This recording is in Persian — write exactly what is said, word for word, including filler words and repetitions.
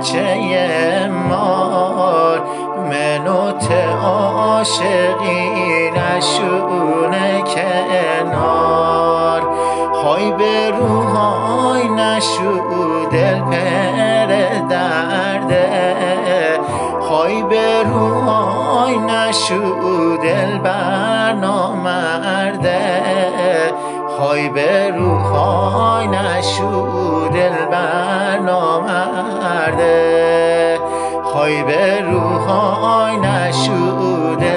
بچه مار منوت عاشقی نشونه کنار های به روهای نشو دل پر درده های به روهای نشو دل بر نامرده های به روهای نشو دل بر نامرده های به روهای نشو دل